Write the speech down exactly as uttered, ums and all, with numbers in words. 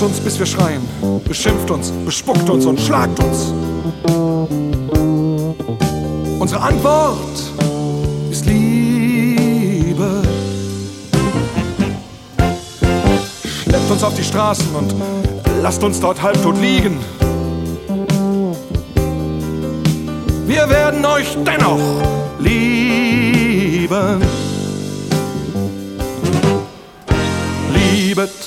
uns, bis wir schreien, beschimpft uns, bespuckt uns und schlagt uns. Unsere Antwort ist Liebe. Schleppt uns auf die Straßen und lasst uns dort halbtot liegen. Wir werden euch dennoch lieben. Liebet